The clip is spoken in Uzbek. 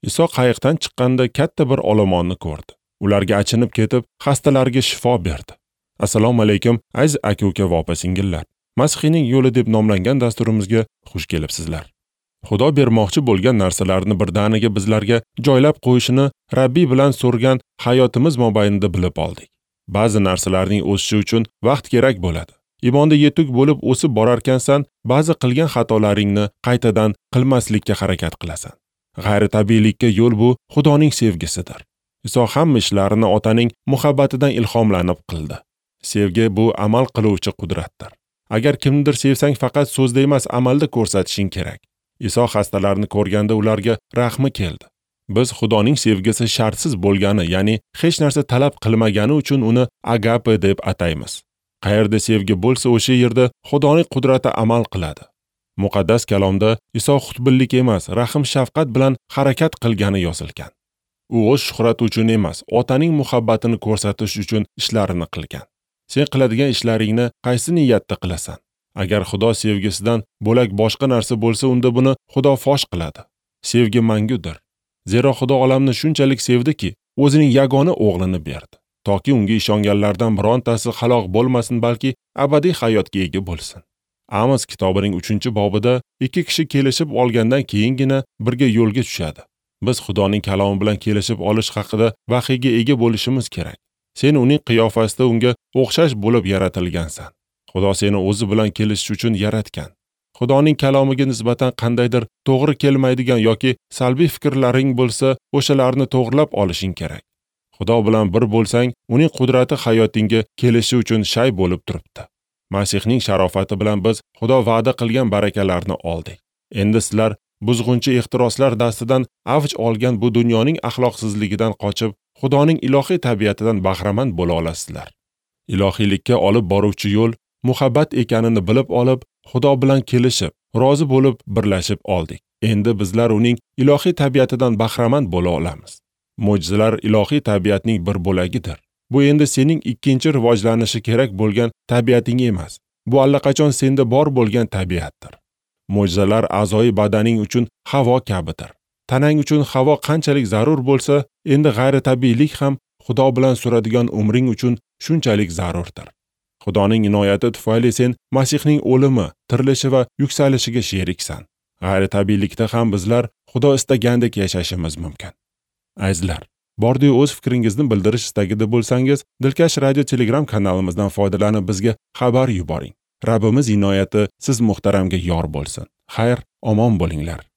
Iso qayiqdan chiqqanda katta bir olomonni ko'rdi. Ularga achinib ketib, xastalarga shifo berdi. Assalomu alaykum aziz aka-uka va opa-singillar. Masihiyning yo'li deb nomlangan dasturimizga xush kelibsizlar. Xudo bermoqchi bo'lgan narsalarni birdaniga bizlarga joylab qo'yishini Rabbiy bilan so'rgan hayotimiz mobaynida bilib oldik. Ba'zi narsalarning o'sishi uchun vaqt kerak bo'ladi. Imonda yetuk bo'lib o'sib borarkansan, ba'zi qilgan xatolaringni qaytadan qilmaslikka harakat qilasan. G'ayritabiiylikka yo'l bu Xudoning sevgisidir. Iso hamma ishlarini Otaning muhabbatidan ilhomlanib qildi. Sevgi bu amal qiluvchi qudratdir. Agar kimnidir sevsang, faqat so'zda emas, amalda ko'rsatishing kerak. Iso xastalarni ko'rganda ularga rahmi keldi. Biz Xudoning sevgisi shartsiz bo'lgani, ya'ni hech narsa talab qilmagani uchun uni agape deb ataymiz. Qayerda sevgi bo'lsa, o'sha yerda Xudoning qudrati amal qiladi. Muqaddas kalomda Iso xudbinlik emas, rahm shafqat bilan harakat qilgani yozilgan. U o'z shuhrati uchun emas, Otaning muhabbatini ko'rsatish uchun ishlarini qilgan. Sen qiladigan ishlaringni qaysi niyatda qilasan? Agar Xudo sevgisidan bo'lak boshqa narsa bo'lsa, unda buni Xudo fosh qiladi. Sevgi mangudir. Zero Xudo olamni shunchalik sevdiki, o'zining yagona o'g'lini berdi, toki unga ishonganlardan birontasi halok bo'lmasin, balki abadiy hayotga ega bo'lsin. Amos kitobining 3-bobida 2 kishi kelishib olgandan keyingina birga yo'lga tushadi. Biz Xudoning kalomi bilan kelishib olish haqida vahiyga ega bo'lishimiz kerak. Sen uning qiyofasida unga o'xshash bo'lib yaratilgansan. Xudo seni o'zi bilan kelishish uchun yaratgan. Xudoning kalomiga nisbatan qandaydir to'g'ri kelmaydigan yoki salbiy fikrlaring bo'lsa, o'shalarni to'g'rilab olishing kerak. Xudo bilan bir bo'lsang, uning qudrati hayotingga kelishi uchun shay bo'lib turibdi. Masihning sharofati bilan biz Xudo va'da qilgan barakalarni oldik. Endi sizlar buzg'unchi ehtiroslar dastidan avj olgan bu dunyoning axloqsizligidan qochib, Xudoning ilohiy tabiatidan bahramand bo'la olasizlar. Ilohiylikka olib boruvchi yo'l muhabbat ekanini bilib olib, Xudo bilan kelishib, rozi bo'lib birlashib oldik. Endi bizlar uning ilohiy tabiatidan bahramand bo'la olamiz. Mo'jizalar ilohiy tabiatning bir bo'lagidir. Bu endi sening ikkinchi rivojlanishi kerak bo'lgan tabiating emas. Bu allaqachon senda bor bo'lgan tabiatdir. Mo'jizalar a'zoyi badaning uchun havo kabidir. Tanang uchun havo qanchalik zarur bo'lsa, endi g'ayritabiiylik ham Xudo bilan suradigan umring uchun shunchalik zarurdir. Xudoning inoyati tufayli sen Masihning o'limi, tirilishi va yuksalishiga sheriksan. G'ayritabiiylikda ham bizlar Xudo istagandek yashashimiz mumkin. Azizlar, bordi-yu o'z fikringizni bildirish istagida bo'lsangiz, Dilkash radio Telegram kanalimizdan foydalanib bizga xabar yuboring. Rabbimiz inoyati siz muhtaramga yor bo'lsin. Xayr, omon bo'linglar.